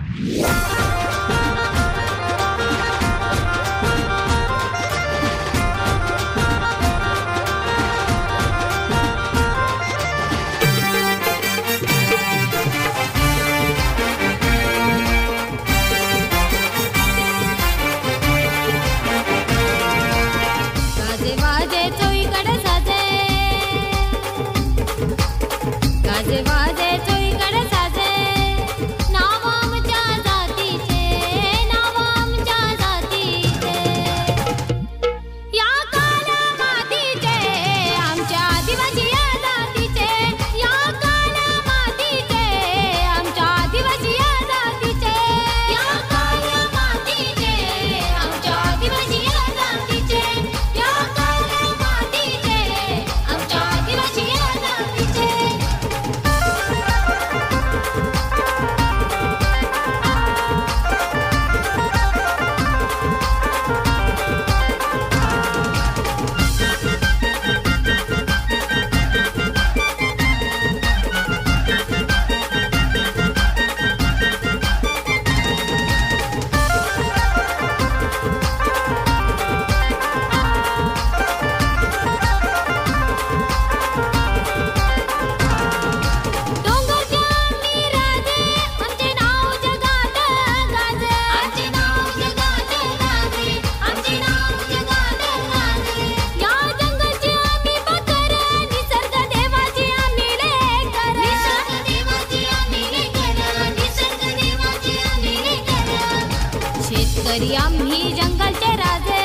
शेतकरी आम्ही जंगलचे राजे,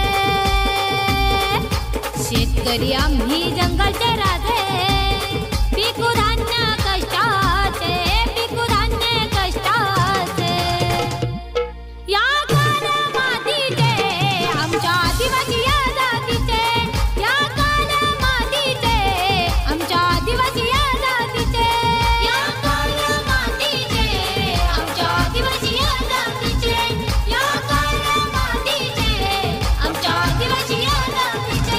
शेतकरी आम्ही जंगलचे राजे, पिकू धान्य कष्टाचे, पिकू धान्य कष्टाचे, या कान मातीचे आमच्या आदिवासी या जातीचे, या कान मातीचे आमच्या आदिवासी या जातीचे, या कान मातीचे आमच्या आदिवासी या जातीचे, या कान मातीचे आमच्या आदिवासी या जातीचे.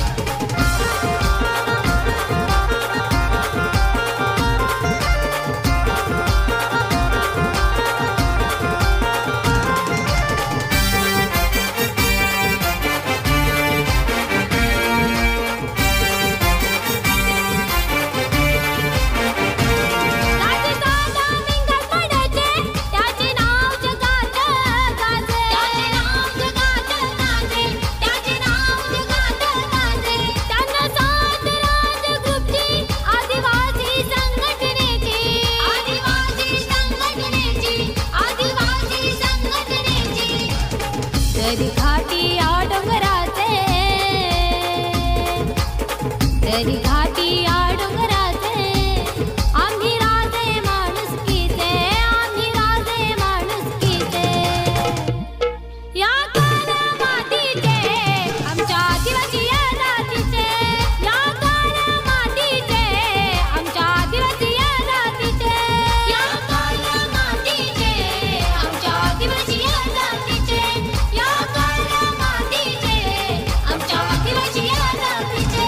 दरी घाटी या डोंगराचे, दरी घाटी या डोंगराचे, आम्ही राजे माणुसकीचे, आम्ही राजे माणुसकीचे, या कान मातीचे आमच्या आदिवासी या जातीचे, या कान मातीचे आमच्या आदिवासी या जातीचे, या कान मातीचे आमच्या आदिवासी या जातीचे, या कान मातीचे आमच्या आदिवासी या जातीचे.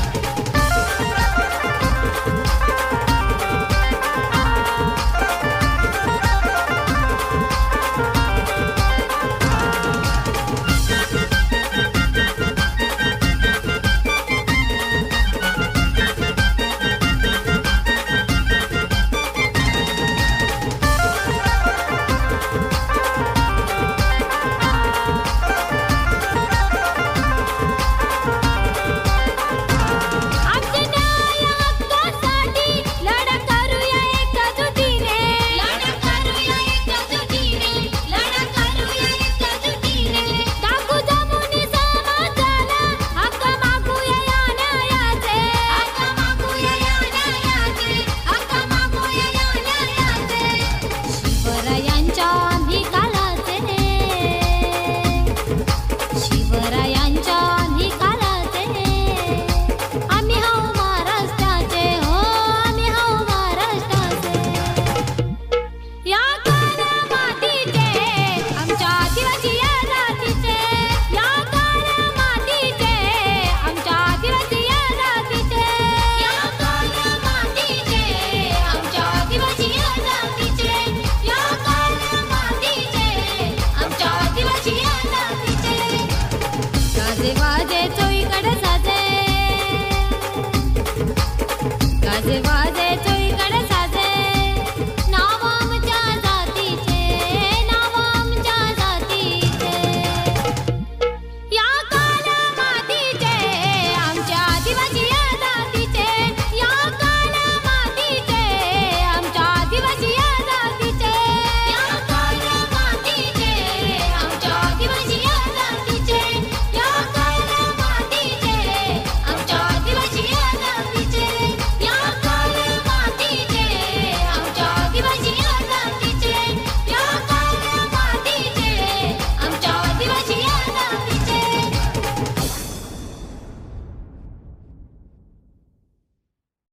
आमच्या न्याय हक्कासाठी लढा करूया एकजुटीने, लढा करूया एकजुटीने, लढा करूया एकजुटीने, टाकू जमुनी समाजाला हक्क मागूया या न्यायाचे, हक्क मागूया या न्यायाचे, हक्क मागूया या न्यायाचे. शिवरायांच्या